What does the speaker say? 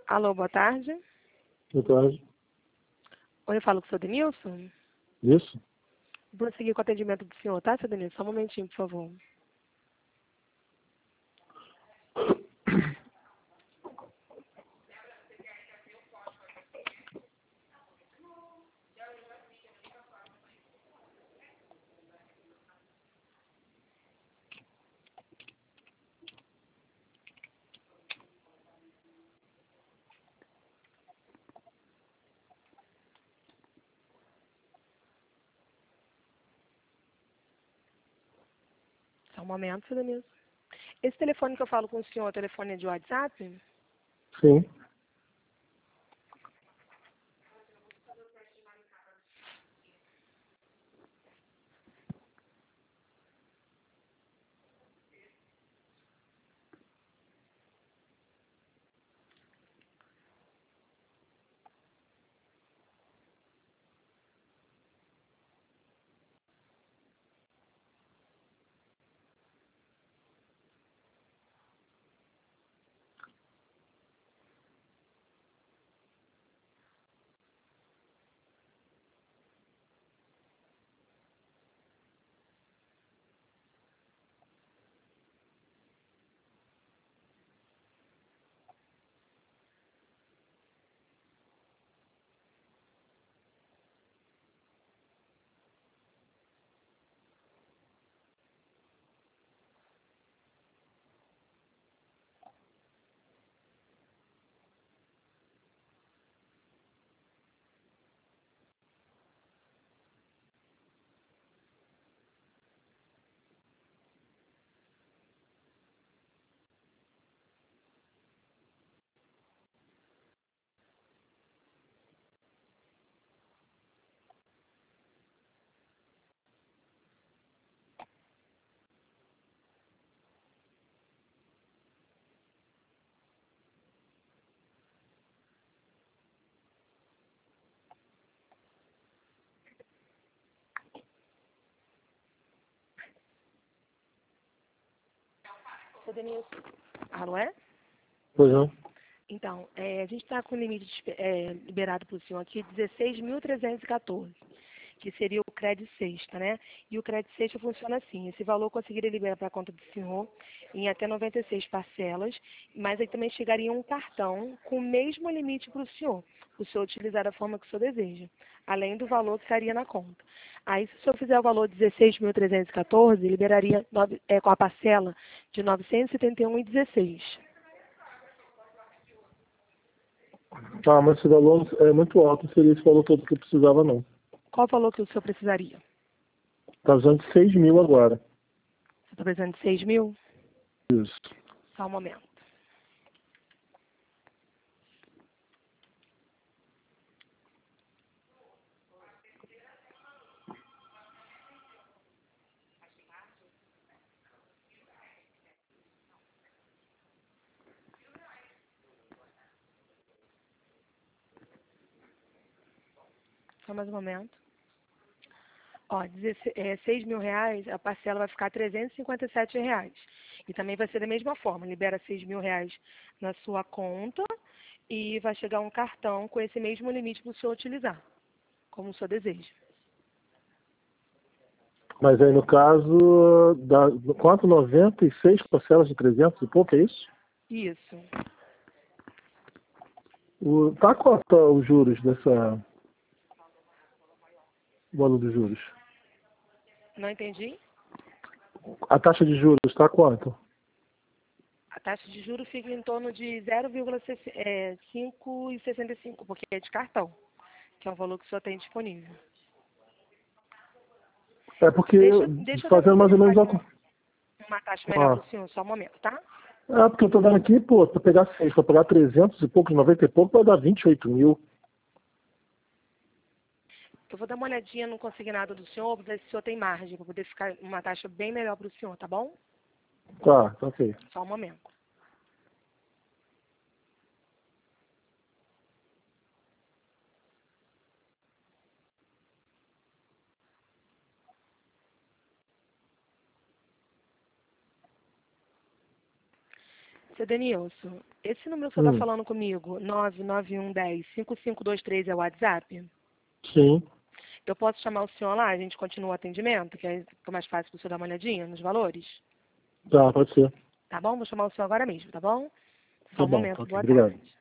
Alô, boa tarde. Boa tarde. Oi, eu falo com o senhor Denilson. Isso? Vou prosseguir com o atendimento do senhor, tá, senhor Denilson? Só um momentinho, por favor. Só um momento, senhor Denilson. Esse telefone que eu falo com o senhor é o telefone de WhatsApp? Sim. Senhor Denilson. Alô, é? Pois não? Então, a gente está com o limite liberado para o senhor aqui, 16.314, que seria o crédito sexta, né? E o crédito sexta funciona assim, esse valor eu conseguiria liberar para a conta do senhor em até 96 parcelas, mas aí também chegaria um cartão com o mesmo limite para o senhor utilizar da forma que o senhor deseja, além do valor que estaria na conta. Aí, se o senhor fizer o valor 16.314, liberaria com a parcela de 971,16. Ah, mas esse valor é muito alto, não seria esse valor todo que eu precisava, não. Qual o valor que o senhor precisaria? Tá usando de 6 mil agora. Você está precisando de 6 mil? Isso. Só um momento. Só mais um momento. Ó, 6 mil reais, a parcela vai ficar R$ 357. E também vai ser da mesma forma, libera 6 mil reais na sua conta e vai chegar um cartão com esse mesmo limite para o senhor utilizar, como o senhor deseja. Mas aí no caso, dá quanto? 96 parcelas de 300 e pouco, é isso? Isso. Tá quanto os juros dessa... O valor dos juros? Não entendi? A taxa de juros tá quanto? A taxa de juros fica em torno de 0,565, porque é de cartão, que é o valor que o senhor tem disponível. É porque, Deixa eu fazendo mais ou menos... uma taxa melhor para o senhor, só um momento, tá? É, porque eu tô vendo aqui, pô, pra pegar 6, pra pegar 300 e poucos, 90 e pouco, vai dar 28 mil. Eu vou dar uma olhadinha no consignado do senhor, para ver se o senhor tem margem, para poder ficar uma taxa bem melhor para o senhor, tá bom? Tá, ok. Só um momento. Seu Denilson, esse número que você está Hum. falando comigo, 99110-5523 é o WhatsApp? Sim. Eu posso chamar o senhor lá, a gente continua o atendimento, que fica mais fácil para o senhor dar uma olhadinha nos valores? Tá, pode ser. Tá bom? Vou chamar o senhor agora mesmo, tá bom? Só Tá um bom, momento, tá ok. boa Obrigado. tarde.